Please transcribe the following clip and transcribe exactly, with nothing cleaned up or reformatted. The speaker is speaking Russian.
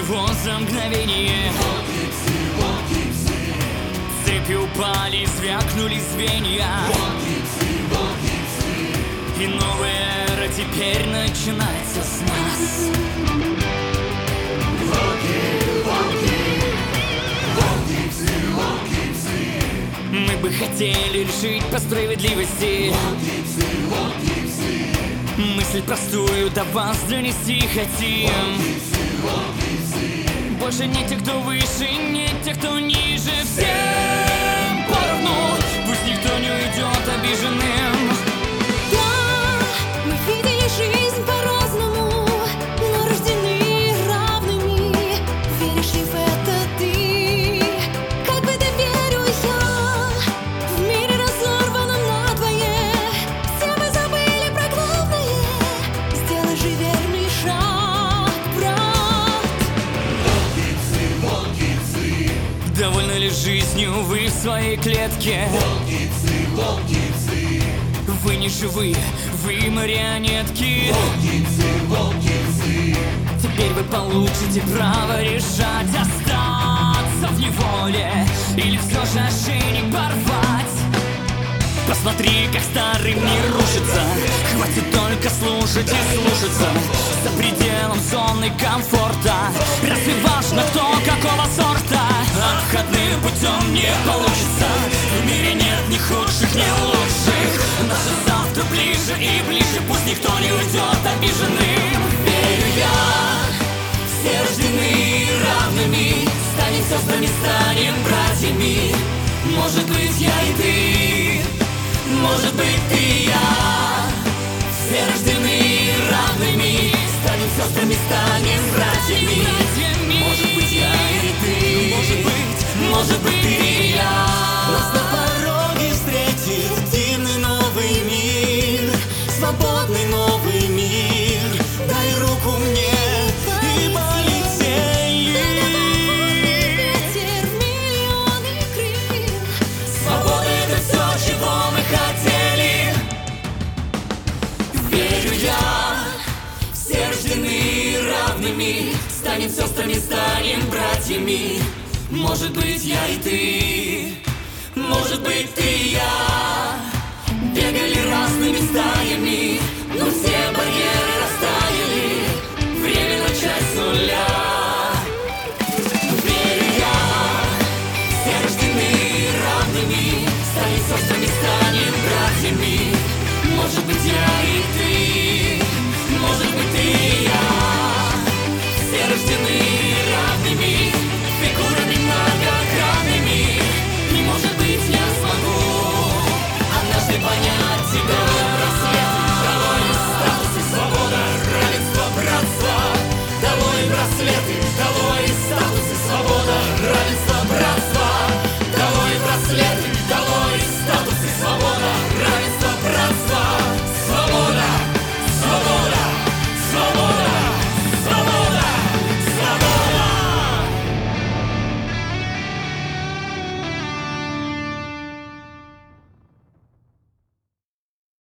всего за мгновение. Цепи упали, звякнули звенья. И новая эра теперь начинается с нас. Мы бы хотели жить по справедливости. Мысль простую до вас донести хотим. Больше не тех, кто выше, не тех, кто ниже. Всем поровну, пусть никто не уйдет обиженным. Да, мы видели жизнь по-разному, но рождены равными. Веришь ли в это ты? Как в это верю я. В мире разорванном надвое все мы забыли про главное. Сделай же верный шаг, брат. Довольны ли жизнью вы в своей клетке? Волкицы, волкицы, Вы не живые, вы марионетки. волкицы, волкицы, Теперь вы получите право решать, остаться в неволе или все же ошейник порвать. Посмотри, как старый мир рушится. Хватит только слушать и слушаться. За пределом зоны комфорта. Разве важно, кто какого сорта? Обходным путем не получится. В мире нет ни худших, ни лучших. Наше завтра ближе и ближе. Пусть никто не уйдет обиженным. Верю я, все рождены равными. Станем сестрами, станем братьями. Может быть, я и ты, может быть, ты и я. Все рождены равными. Станем сестрами, станем братьями. Может быть, я и ты, может быть, может быть, ты и я. нас на пороге встретит дивный новый мир, свободный новый мир. Дай руку мне и полетели. Ветер в миллионы крыл. Свобода — это все, чего мы хотели. Верю я, все рождены равными. Станем сестрами, станем братьями. Может быть, я и ты, может быть, ты